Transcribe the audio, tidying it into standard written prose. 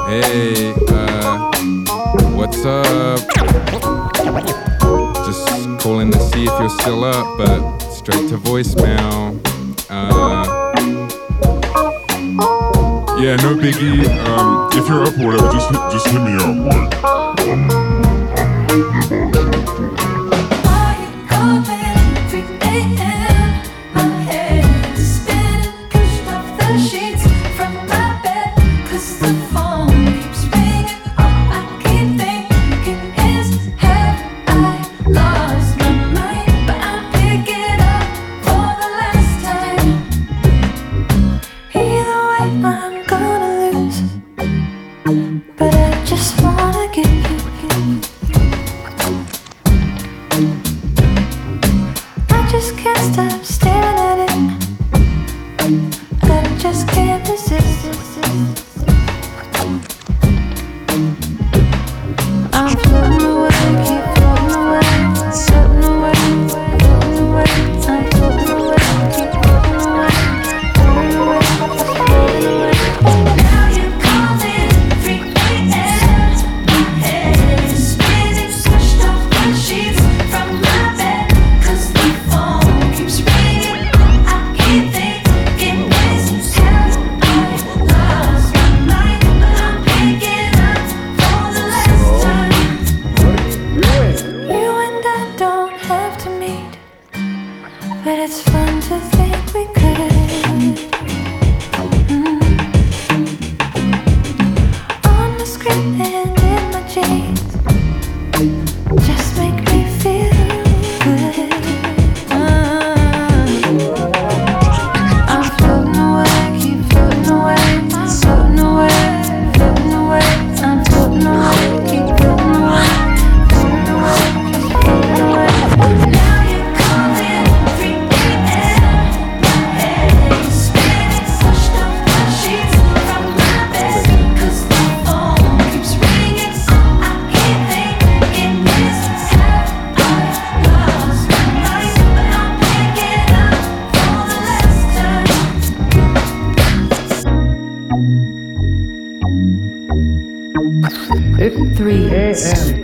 Hey, what's up? Just calling to see if you're still up, but straight to voicemail. Yeah, no biggie. If you're up or whatever, just hit me up. But I just wanna give you. I just can't stop staring at it. I just can't resist. I'm floating away, keep floating away, floating away, floating away. I'm floating away, keep floating away, floating away, floating away. Now you're calling 3 a.m. My head is spinning, pushed off the sheets from my bed, 'cause the phone keeps ringing. I keep thinking, is have I lost my mind? But I'm picking up for the last time. You and I don't have to meet, but it's fun to think we could. On the screen and in my jeans, just make me feel good. I'm floating away, keep floating away, floating away, floating away. I'm floating away, keep floating away, floating away, floating away. Now you're calling 3 a.m. My head is spinning, pushed off the sheets from my bed, 'cause the phone keeps ringing. I keep thinking, is have I lost my mind? But I'm picking up for the last time. It's 3 a.m.